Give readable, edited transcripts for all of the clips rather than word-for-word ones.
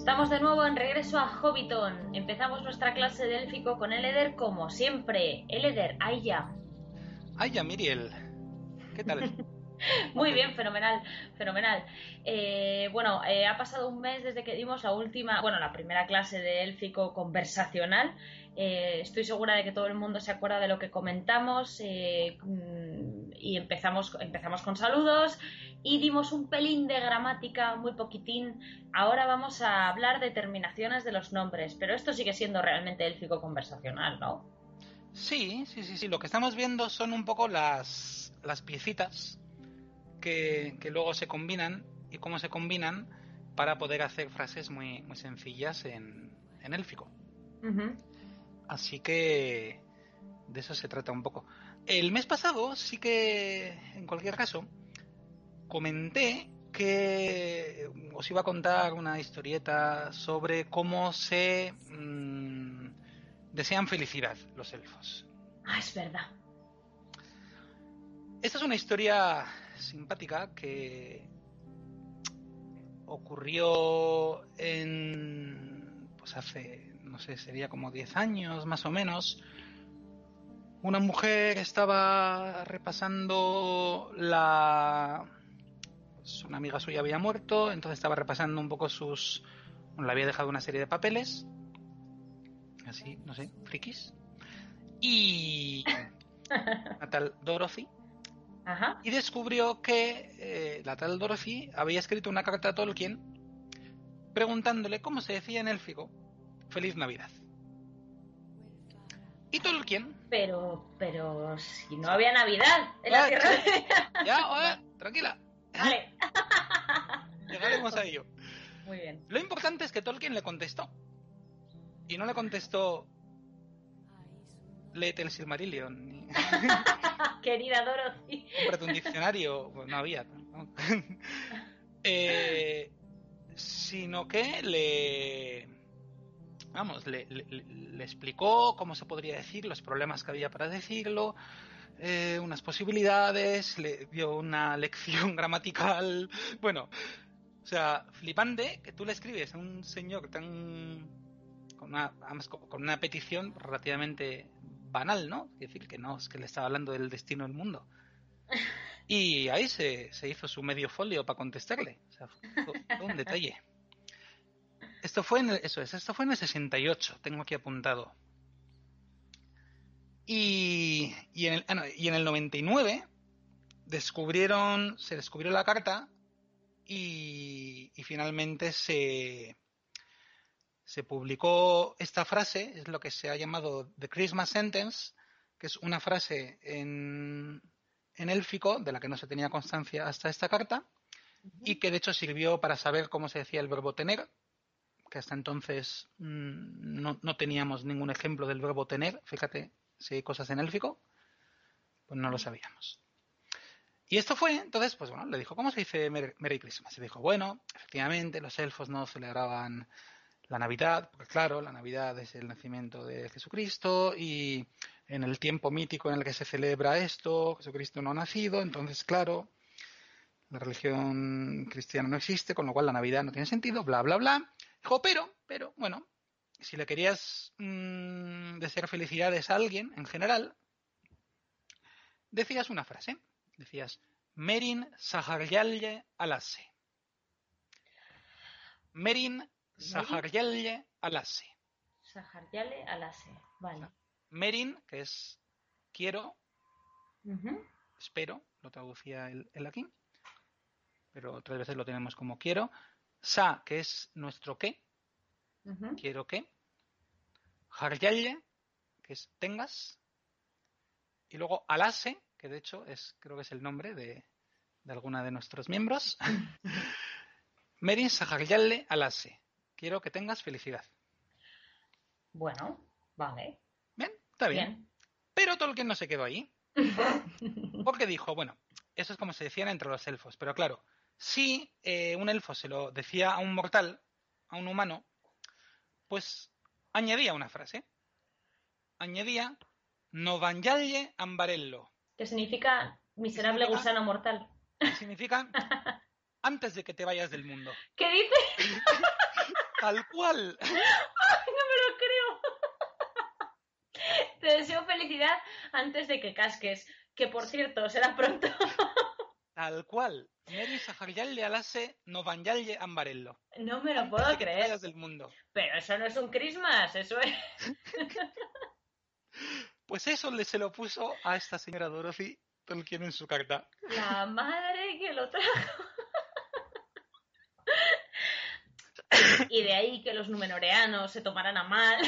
Estamos de nuevo en regreso a Hobbiton. Empezamos nuestra clase de élfico con Eleder como siempre. Eleder, ahí ya. Ay, ya, Miriel. ¿Qué tal? Muy bien, fenomenal, fenomenal. Ha pasado un mes desde que dimos la primera clase de élfico conversacional. Estoy segura de que todo el mundo se acuerda de lo que comentamos y empezamos con saludos y dimos un pelín de gramática, muy poquitín. Ahora vamos a hablar de terminaciones de los nombres, pero esto sigue siendo realmente élfico conversacional, ¿no? Sí. Lo que estamos viendo son un poco las piecitas que luego se combinan y cómo se combinan para poder hacer frases muy, muy sencillas en élfico. Uh-huh. Así que de eso se trata un poco. El mes pasado sí que, en cualquier caso, comenté que os iba a contar una historieta sobre cómo se desean felicidad los elfos. Ah, es verdad. Esta es una historia simpática que ocurrió pues hace, no sé, sería como 10 años más o menos. Una mujer estaba repasando pues una amiga suya había muerto, entonces estaba repasando un poco le había dejado una serie de papeles, así, no sé, frikis, y una tal Dorothy. Ajá. Y descubrió que la tal Dorothy había escrito una carta a Tolkien preguntándole cómo se decía en élfico Feliz Navidad. Y Tolkien... Pero si no había Navidad en la Tierra Ya, tranquila. Vale. Llegaremos a ello. Muy bien. Lo importante es que Tolkien le contestó. Y no le contestó léete el Silmarillion. Querida Dorothy. Cómprate un diccionario. Pues no había, ¿no? Sino que le explicó cómo se podría decir, los problemas que había para decirlo, unas posibilidades, le dio una lección gramatical. Bueno, o sea, flipante que tú le escribes a un señor con una petición relativamente banal, ¿no? Es decir, que no es que le estaba hablando del destino del mundo. Y ahí se hizo su medio folio para contestarle. O sea, fue un detalle. Esto fue en el 68, tengo aquí apuntado. Y en el 99 se descubrió la carta y finalmente se publicó esta frase, es lo que se ha llamado The Christmas Sentence, que es una frase en élfico de la que no se tenía constancia hasta esta carta, y que de hecho sirvió para saber cómo se decía el verbo tener, que hasta entonces no teníamos ningún ejemplo del verbo tener. Fíjate, si hay cosas en élfico, pues no lo sabíamos. Y esto fue, entonces, pues bueno, le dijo, ¿cómo se dice Merry Christmas? Y dijo, bueno, efectivamente, los elfos no celebraban la Navidad, porque claro, la Navidad es el nacimiento de Jesucristo y en el tiempo mítico en el que se celebra esto, Jesucristo no ha nacido, entonces claro, la religión cristiana no existe, con lo cual la Navidad no tiene sentido, bla, bla, bla. Dijo, pero, bueno, si le querías desear felicidades a alguien, en general, decías una frase, decías, Merin Saharyalle Alase. Merin Saharyalle Alase. Saharyalle Alase, vale. Merin, que es quiero, Uh-huh. espero, lo traducía el aquí, pero otras veces lo tenemos como quiero. Sa, que es nuestro qué, Uh-huh. quiero que. Haryalle, que es tengas. Y luego Alase, que de hecho creo que es el nombre de alguna de nuestros miembros. Merin Saharyalle Alase. Quiero que tengas felicidad. Bueno, vale. Bien, está bien. Pero Tolkien no se quedó ahí. Porque dijo, bueno, eso es como se decían entre los elfos. Pero claro, si un elfo se lo decía a un mortal, a un humano, pues añadía una frase. Añadía Novanyalle Ambarello. ¿Qué significa miserable gusano mortal? Y significa antes de que te vayas del mundo. ¿Qué dice? Tal cual. ¡Ay, no me lo creo! Te deseo felicidad antes de que casques. Que por cierto, será pronto. Tal cual. Neri Saharyalle Alase Novanyalle Ambarello. No me lo Antes puedo de que te creer. vayas del mundo. Pero eso no es un Christmas, eso es. Pues eso se lo puso a esta señora Dorothy Tolkien en su carta. La madre que lo trajo. Y de ahí que los numenoreanos se tomaran a mal.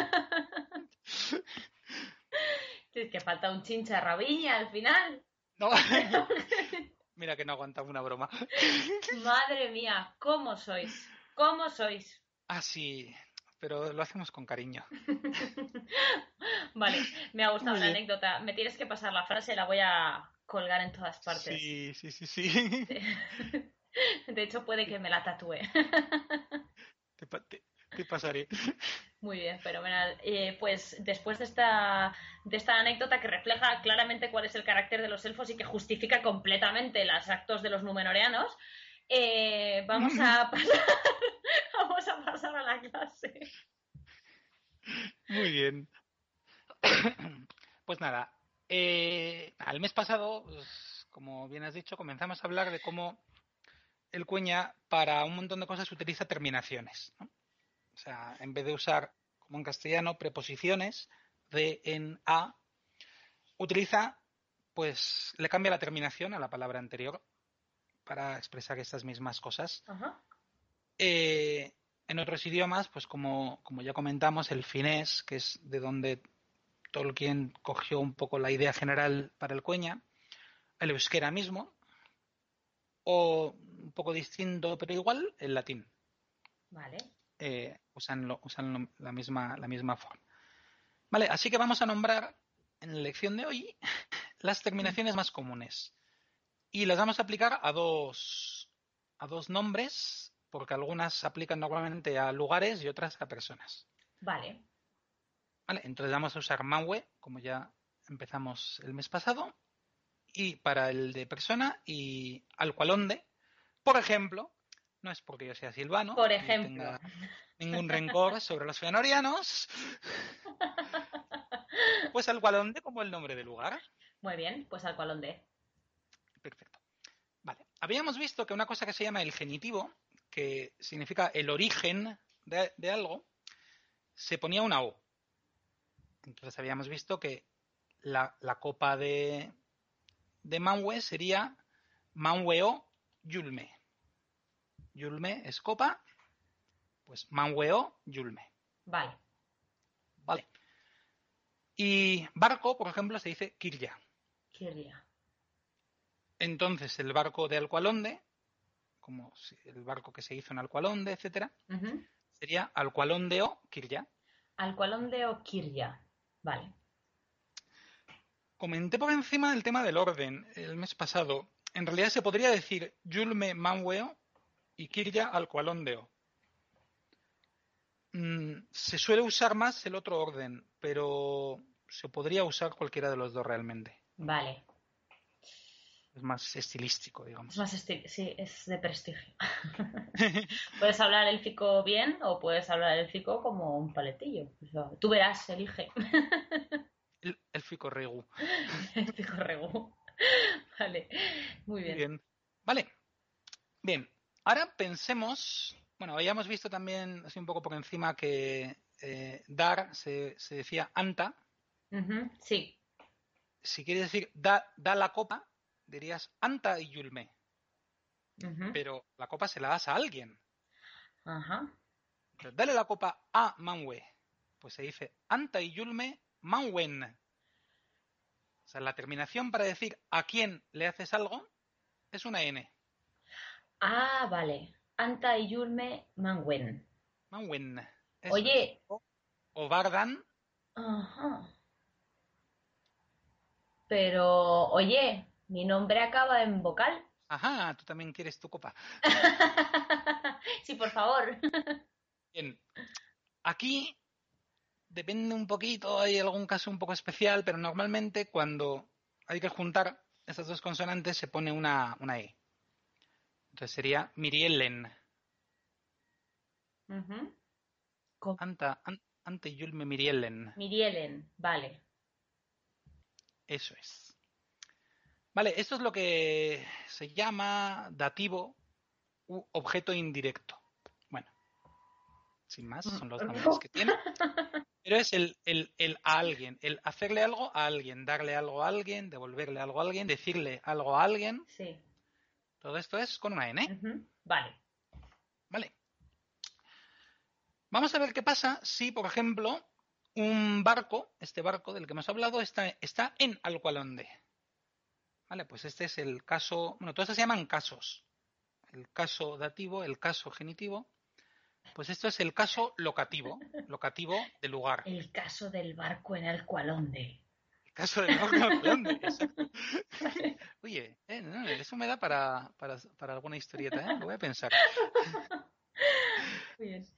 Es que falta un chincha rabiña al final. No. Mira que no aguantaba una broma. Madre mía, ¿cómo sois? ¿Cómo sois? Ah, sí, pero lo hacemos con cariño. Vale, me ha gustado Muy la bien. anécdota. Me tienes que pasar la frase, la voy a colgar en todas partes. Sí, sí, sí, sí. De hecho, puede que me la tatúe. Te pasaré. Muy bien, fenomenal. Pues después de esta anécdota que refleja claramente cuál es el carácter de los elfos y que justifica completamente los actos de los númenoreanos, vamos a pasar, vamos a pasar a la clase. Muy bien. Pues nada, al mes pasado, pues, como bien has dicho, comenzamos a hablar de cómo el cuña para un montón de cosas utiliza terminaciones, ¿no? O sea, en vez de usar, como en castellano, preposiciones de, en, a, utiliza, pues le cambia la terminación a la palabra anterior para expresar estas mismas cosas. Ajá. En otros idiomas, pues como ya comentamos, el finés, que es de donde Tolkien cogió un poco la idea general para el cuña, el euskera mismo, o un poco distinto, pero igual, el latín. Vale. Usan la misma forma. Vale, así que vamos a nombrar en la lección de hoy las terminaciones más comunes. Y las vamos a aplicar a dos nombres, porque algunas se aplican normalmente a lugares y otras a personas. Vale. Vale, entonces vamos a usar Manwë, como ya empezamos el mes pasado, y para el de persona y Alqualonde, por ejemplo, no es porque yo sea silvano Por y ejemplo. tenga ningún rencor sobre los fëanorianos, pues Alqualonde como el nombre del lugar. Muy bien, pues al cual de. Perfecto. Vale. Habíamos visto que una cosa que se llama el genitivo, que significa el origen de algo, se ponía una O. Entonces habíamos visto que la copa de Manwë sería Manwë Yulme. Yulme es copa, pues Manwë Yulme. Vale. Vale. Y barco, por ejemplo, se dice Kirya. Kirlia. Entonces el barco de Alqualonde, como el barco que se hizo en Alqualonde, etcétera, sería Alqualonde o Kirya. Al cual de o Kirlia. Vale. Comenté por encima del tema del orden el mes pasado. En realidad se podría decir Yulme Manwë y Kirya Alqualondeo. Se suele usar más el otro orden, pero se podría usar cualquiera de los dos realmente. Vale. Es más estilístico, Es digamos. más sí, es de prestigio. Puedes hablar élfico bien o puedes hablar élfico como un paletillo. O sea, tú verás, elige. El Fico Regu. Élfico regu. Vale, muy Muy bien. bien. Vale, bien. Ahora pensemos. Bueno, habíamos visto también, así un poco por encima, que dar se decía anta. Sí. Si quieres decir da la copa, dirías anta y yulme. Pero la copa se la das a alguien. Ajá. Entonces, dale la copa a Manwë. Pues se dice anta y yulme Manwen. O sea, la terminación para decir a quién le haces algo es una N. Ah, vale. Anta y Yulme Manwen. Manwen. Eso es. Oye. O Bardan. Ajá. Pero, oye, mi nombre acaba en vocal. Ajá, tú también quieres tu copa. Sí, por favor. Bien. Aquí depende un poquito, hay algún caso un poco especial, pero normalmente cuando hay que juntar estas dos consonantes se pone una E. Entonces sería Miriellen. Ujú. Co- Ante Julme Miriellen. Mirielen, vale. Eso es. Vale, esto es lo que se llama dativo u objeto indirecto. Bueno, sin más, son los nombres que tiene. Pero es el a alguien, el hacerle algo a alguien, darle algo a alguien, devolverle algo a alguien, decirle algo a alguien. Sí. Todo esto es con una N. Ujú. Vale. Vale. Vamos a ver qué pasa si, por ejemplo, un barco, este barco del que hemos hablado, está en Alcualonde. Vale, pues este es el caso. Bueno, todos se llaman casos. El caso dativo, el caso genitivo. Pues esto es el caso locativo de lugar. El caso del barco en Alcualonde. El caso del barco en Alcualonde, exacto. Oye, no, eso me da para alguna historieta, ¿eh? Lo voy a pensar. Muy bien.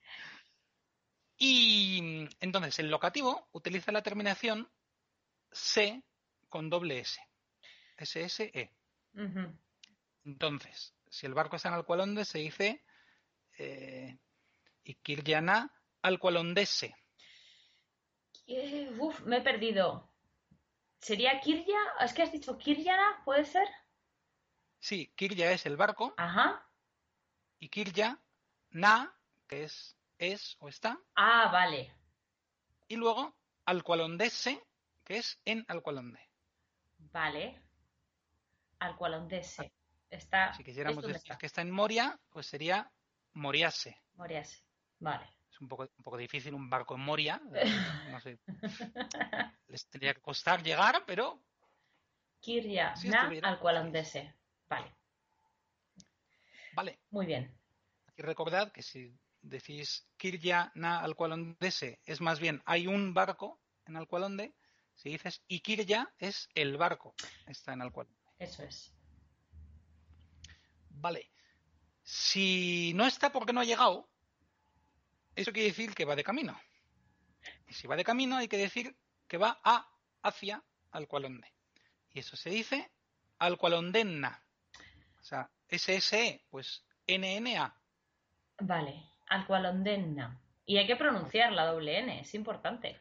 Y entonces el locativo utiliza la terminación se con doble S. SSE. Ujú. Entonces, si el barco está en Alcualonde, se dice Ikirjana Alcualondese. Uf, me he perdido. ¿Sería Kirya? ¿Es que has dicho Kiryana? ¿Puede ser? Sí, Kirja es el barco Ajá. y Kirja, na, que es o está, Ah, vale. y luego Alcualondese, que es en Alcualonde. Vale. Alcualondese. Está. Si quisiéramos ¿Esto dónde decir está? que está en Moria, pues sería Moriase. Moriase. Vale. Es un poco difícil un barco en Moria, no sé, les tendría que costar llegar, pero Kirya si na estuviera, sí. Alcualondese. Vale. Vale, Muy bien. aquí recordad que si decís Kirja na Alcualondese, es más bien hay un barco en Alcualonde. Si dices Ikirya, es el barco, está en Alcualonde. Eso es. Vale, si no está porque no ha llegado, eso quiere decir que va de camino. Y si va de camino, hay que decir que va hacia Alcualonde. Y eso se dice Alcualondenna. O sea, SSE, pues NNA. Vale. Alcualondenna. Y hay que pronunciar la doble N. Es importante.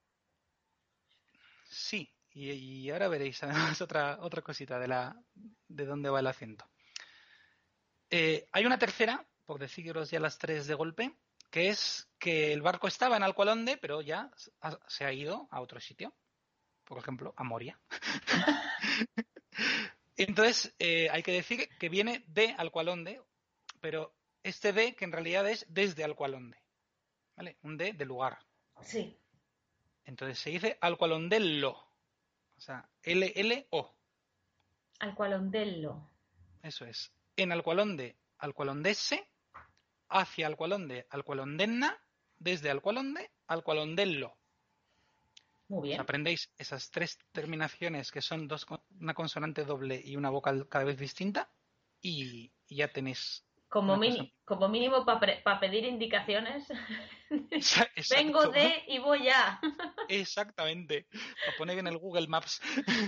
Sí, y ahora veréis además otra cosita de dónde va el acento. Hay una tercera, por deciros ya las tres de golpe, que es que el barco estaba en Alcualonde, pero ya se ha ido a otro sitio, por ejemplo, a Moria. Entonces, hay que decir que viene de Alcualonde, pero este de que en realidad es desde Alcualonde, ¿vale? Un de lugar. Sí. Entonces se dice Alcualondello, o sea, LLO. Alcualondello. Eso es. En Alcualonde, Alcualondese, hacia Alcualonde, Alcualondenna, desde Alcualonde, Alcualondello. Muy Os bien. aprendéis esas tres terminaciones que son una consonante doble y una vocal cada vez distinta y ya tenéis Como, una cosa. como mínimo para pedir indicaciones. Vengo Exacto, de y voy a. exactamente. Para poner en el Google Maps.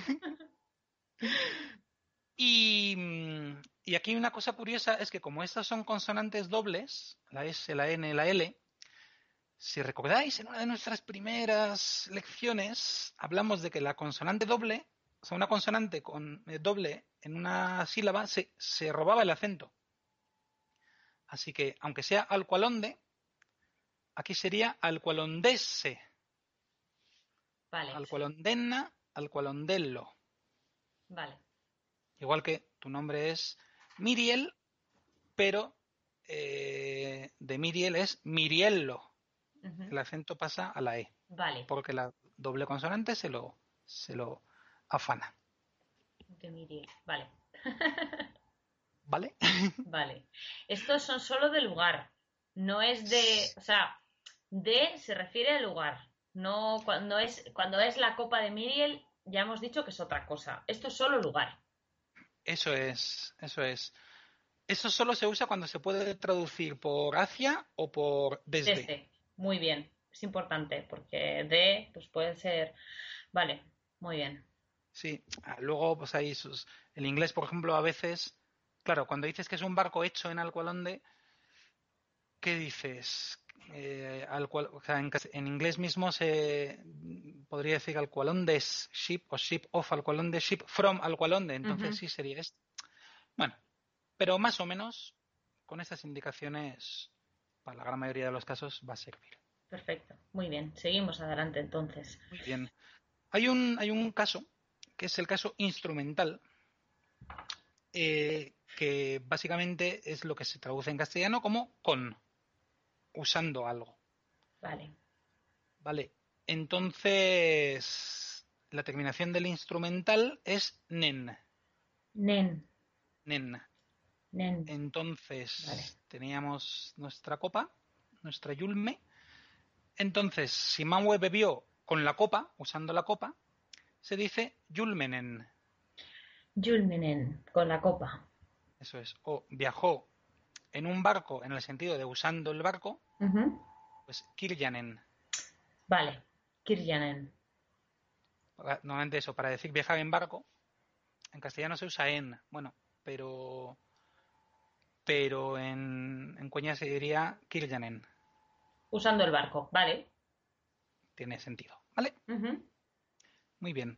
Y aquí una cosa curiosa es que como estas son consonantes dobles, la S, la N, la L, si recordáis en una de nuestras primeras lecciones hablamos de que la consonante doble, o sea, una consonante con doble en una sílaba se robaba el acento. Así que aunque sea alcualonde, aquí sería alcualondese, Vale, alcualondenna, alcualondello. vale. Igual que tu nombre es Miriel, pero de Miriel es Miriello. Ujú. El acento pasa a la E, Vale. porque la doble consonante se lo afana. De Miriel. Vale. ¿Vale? Vale. Estos son solo de lugar. No es de. O sea, de se refiere al lugar. No cuando es la copa de Miriel, ya hemos dicho que es otra cosa. Esto es solo lugar. Eso es, eso es. Eso solo se usa cuando se puede traducir por hacia o por desde. Desde. Muy bien. Es importante porque de, pues puede ser. Vale. Muy bien. Sí, luego pues hay el inglés, por ejemplo, a veces, claro, cuando dices que es un barco hecho en Alcualonde, ¿qué dices? O sea, en inglés mismo se podría decir alqualondes ship o ship of alqualonde, ship from alqualonde, entonces sí sería esto. Bueno, pero más o menos con estas indicaciones, para la gran mayoría de los casos, va a servir. Perfecto, muy bien. Seguimos adelante entonces. Muy bien. Hay un caso, que es el caso instrumental, que básicamente es lo que se traduce en castellano como con, usando algo. Vale. Vale. Entonces, la terminación del instrumental es nen. Nen, Nen. nen. Vale. Entonces, teníamos nuestra copa, nuestra yulme. Entonces, si Manwe bebió con la copa, usando la copa, se dice yulmenen. Julminen, con la copa. Eso es. O viajó en un barco, en el sentido de usando el barco, Ujú. pues kirjanen. Vale. Kirjanen. Normalmente eso, para decir viajar en barco, en castellano se usa en. Bueno, pero en Cueña se diría kirjanen. Usando el barco. Vale. Tiene sentido. ¿Vale? Ujú. Muy bien.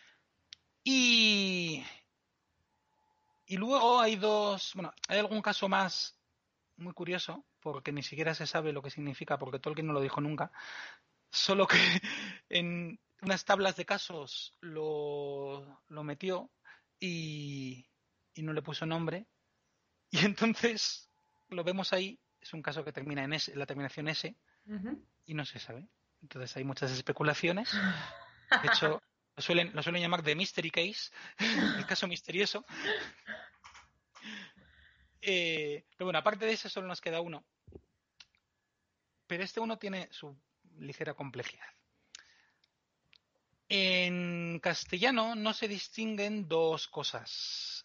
Y, y luego hay dos. Bueno, hay algún caso más muy curioso, porque ni siquiera se sabe lo que significa, porque Tolkien no lo dijo nunca. Solo que en unas tablas de casos lo metió y, y no le puso nombre. Y entonces lo vemos ahí. Es un caso que termina en S, la terminación S, Ujú. y no se sabe. Entonces hay muchas especulaciones. De hecho, lo suelen llamar The Mystery Case, el caso misterioso. Pero bueno, aparte de ese solo nos queda uno. Pero este uno tiene su ligera complejidad. En castellano no se distinguen dos cosas.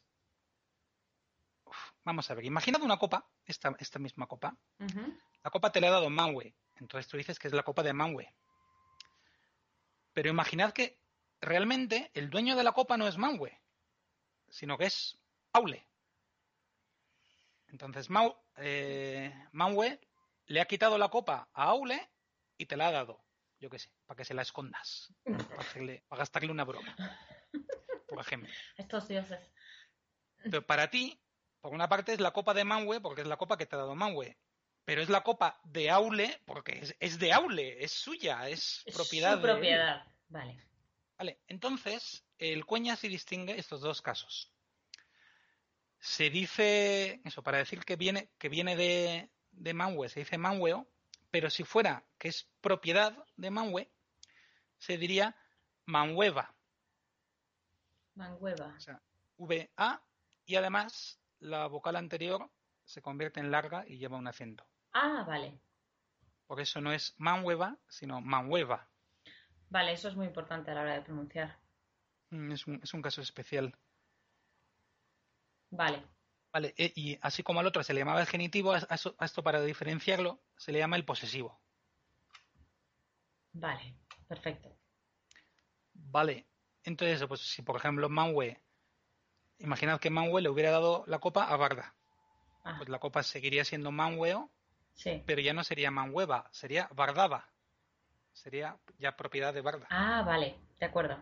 Vamos a ver, imaginad una copa, esta misma copa. Ujú. La copa te la ha dado Manwë, entonces tú dices que es la copa de Manwë. Pero imaginad que realmente el dueño de la copa no es Manwë, sino que es Aule. Entonces Manwë le ha quitado la copa a Aule y te la ha dado, yo qué sé, para que se la escondas, para gastarle una broma, por ejemplo. Estos dioses. Pero para ti, por una parte es la copa de Manwë porque es la copa que te ha dado Manwë, pero es la copa de Aule porque es de Aule, es suya, es Es propiedad su de él. propiedad. Vale. Vale, entonces el Cueña sí distingue estos dos casos. Se dice, eso, para decir que viene de Manwë, se dice Manwëo, pero si fuera que es propiedad de Manwë, se diría Manwëva. Mangueva. O sea, VA, y además la vocal anterior se convierte en larga y lleva un acento. Ah, vale. Por eso no es Manwëva, sino Manwëva. Vale, eso es muy importante a la hora de pronunciar. Es un caso especial. Vale. Vale, y así como al otro se le llamaba el genitivo, a esto para diferenciarlo se le llama el posesivo. Vale. Perfecto. Vale, entonces pues si por ejemplo Manwë, imaginad que Manwë le hubiera dado la copa a Barda, Ah, pues la copa seguiría siendo Manwëo, sí. pero ya no sería Manwëva, sería Bardava, sería ya propiedad de Barda. Ah, vale. De acuerdo.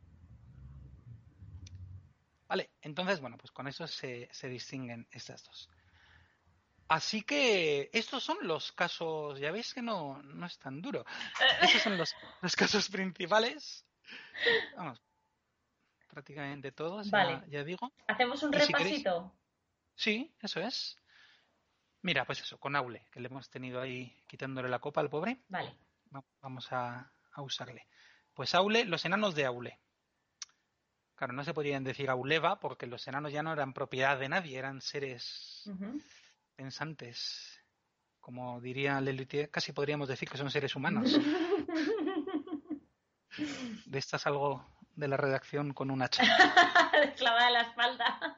Vale, entonces bueno, pues con eso se distinguen estas dos. Así que estos son los casos, ya veis que no es tan duro. Estos son los casos principales. Vamos, prácticamente todos, Vale. ya digo. Hacemos un Y si queréis, repasito. sí, eso es. Mira, pues eso, con Aule, que le hemos tenido ahí quitándole la copa al pobre. Vale. Vamos a usarle. Pues Aule, los enanos de Aule. Claro, no se podían decir Auleva porque los enanos ya no eran propiedad de nadie, eran seres Ujú. pensantes. Como diría Lelutier, casi podríamos decir que son seres humanos. De estas algo de la redacción con un hacha. Clavada en la espalda.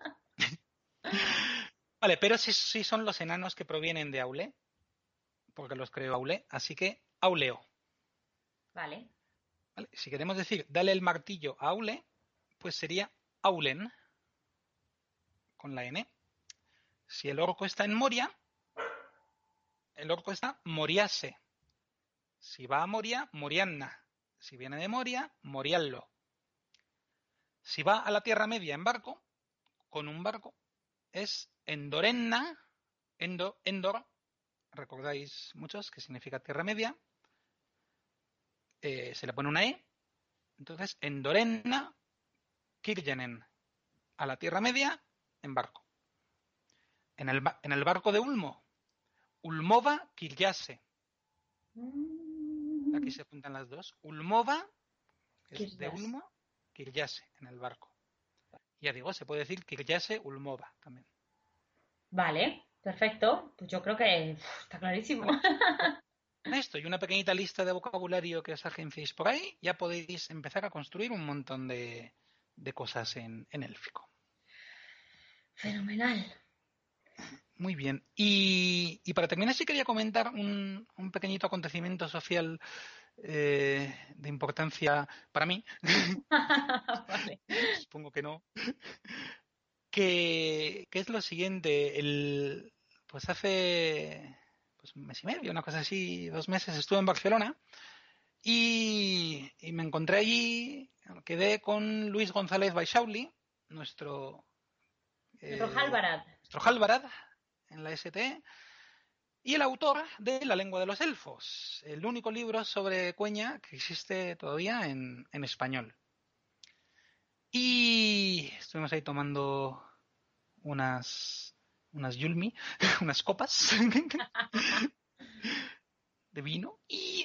Vale, pero sí son los enanos que provienen de Aule, porque los creó Aule, así que Auleo. Vale. ¿Vale? Si queremos decir dale el martillo a Aule, pues sería Aulen, con la N. Si el orco está en Moria, el orco está Moriase. Si va a Moria, Morianna. Si viene de Moria, Moriallo. Si va a la Tierra Media en barco, con un barco, es Endorenna, Endor, recordáis muchos que significa Tierra Media, se le pone una E, entonces Endorenna Kirjenen, a la Tierra Media en barco. En el barco de Ulmo, Ulmova Kirjase. Aquí se juntan las dos. Ulmova, que es de Ulmo, Kirjase, en el barco. Ya digo, se puede decir Kirjase Ulmova también. Vale, perfecto. Pues yo creo que está clarísimo. Con esto y una pequeñita lista de vocabulario que os agenciéis por ahí, ya podéis empezar a construir un montón de cosas en élfico. Fenomenal. Muy bien. Y para terminar, sí quería comentar un pequeñito acontecimiento social de importancia para mí. Vale. Supongo que no. Que es lo siguiente. Pues hace un mes y medio, una cosa así, 2 meses, estuve en Barcelona y me encontré allí, quedé con Luis González Baixauli, nuestro Halbarad en la ST, y el autor de La lengua de los elfos, el único libro sobre Cuenya que existe todavía en español. Y estuvimos ahí tomando unas yulmi, unas copas de vino, y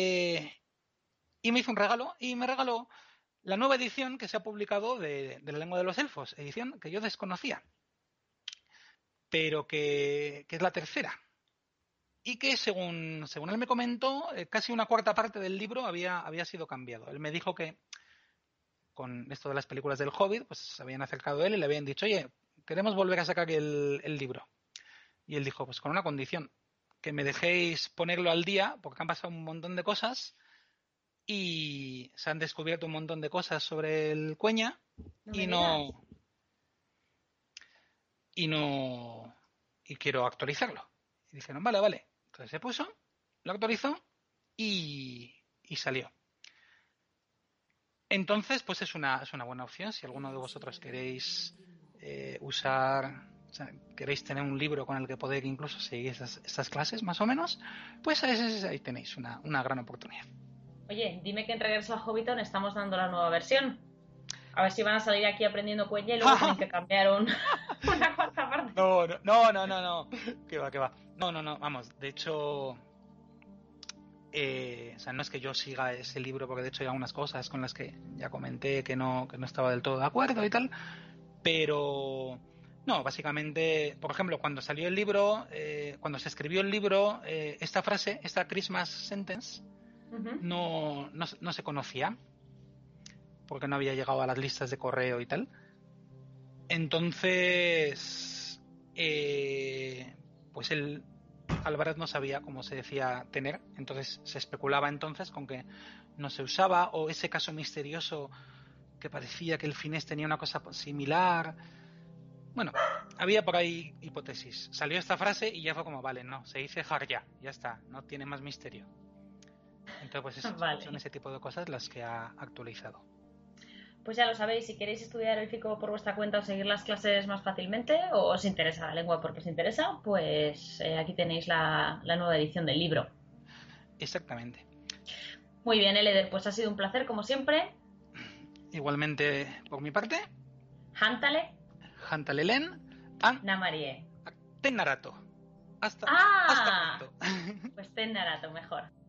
me hizo un regalo, y me regaló la nueva edición que se ha publicado de La lengua de los elfos, edición que yo desconocía, pero que es la tercera. Y que según él me comentó, casi una cuarta parte del libro había sido cambiado. Él me dijo que con esto de las películas del Hobbit, pues se habían acercado a él y le habían dicho, oye, queremos volver a sacar el libro. Y él dijo, pues con una condición, que me dejéis ponerlo al día, porque han pasado un montón de cosas y se han descubierto un montón de cosas sobre el Cuenya y quiero actualizarlo. Y dijeron, vale. Entonces se puso, lo actualizó y salió. Entonces, pues es una buena opción. Si alguno de vosotros queréis queréis tener un libro con el que poder incluso seguir estas clases, más o menos, pues ahí tenéis una gran oportunidad. Oye, dime que en Regreso a Hobbiton estamos dando la nueva versión. A ver si van a salir aquí aprendiendo Cuenya y luego tienen que cambiar una cuarta parte. No. ¿Qué va? No. Vamos, de hecho... no es que yo siga ese libro, porque de hecho hay algunas cosas con las que ya comenté que no estaba del todo de acuerdo y tal, pero no, básicamente, por ejemplo, cuando salió el libro, cuando se escribió el libro, esta frase, esta Christmas sentence, no se conocía, porque no había llegado a las listas de correo y tal. Entonces, pues Álvarez no sabía cómo se decía tener, entonces se especulaba entonces con que no se usaba, o ese caso misterioso que parecía que el finés tenía una cosa similar. Bueno, había por ahí hipótesis. Salió esta frase y ya fue como, vale, no, se dice Harja, ya está, no tiene más misterio. Entonces pues son ese tipo de cosas las que ha actualizado. Pues ya lo sabéis, si queréis estudiar élfico por vuestra cuenta o seguir las clases más fácilmente, o os interesa la lengua porque os interesa, pues aquí tenéis la nueva edición del libro. Exactamente. Muy bien, Eleder, pues ha sido un placer como siempre. Igualmente por mi parte. Hántale Len. Namarie. Ten Narato. Hasta pronto. Pues ten Narato, mejor.